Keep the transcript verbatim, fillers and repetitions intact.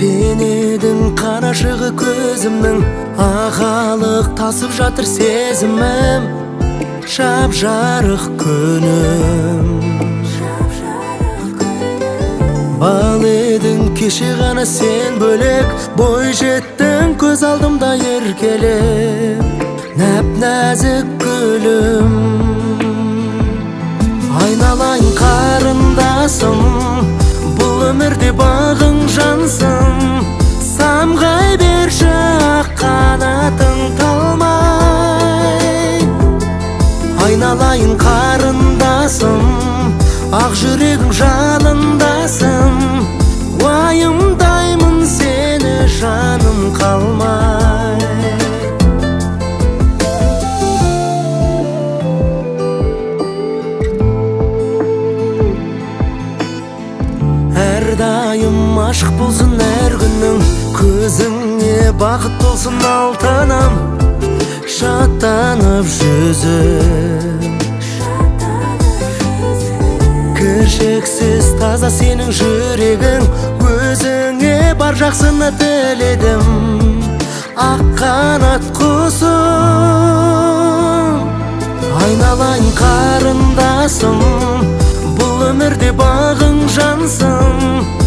Сен едің қарашығы көзімнің, ағалық тасып жатыр сезімім, жап жарық күнім. Бал едің кеше ғана сен бөлек, бой жеттің көз алдымда еркелеп, нәп-нәзік гүлім. Айналайын қарындасым, бұл өмірде бағың жансың, самғай берші ақ қанатың талмай. Айналайын қарындасым, ақ жүрегің жалындасың, уайымдаймын сені жаным қалмай. Әрдайым ашық болсын әр күнің, көзіңе бақыт болсын алтыным, шаттанып жүзім. Кіршексіз таза сенің жүрегің, өзіңе бар жақсыны тіледім, ақ қанат құсым. Айналайын қарындасым, бұл өмірде бағың жансың,